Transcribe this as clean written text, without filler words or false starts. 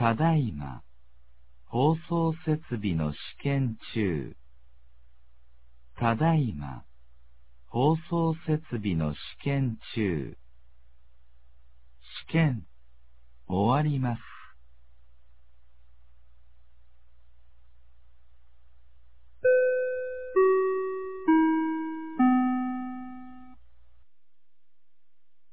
ただいま、放送設備の試験中。ただいま、放送設備の試験中。試験、終わります。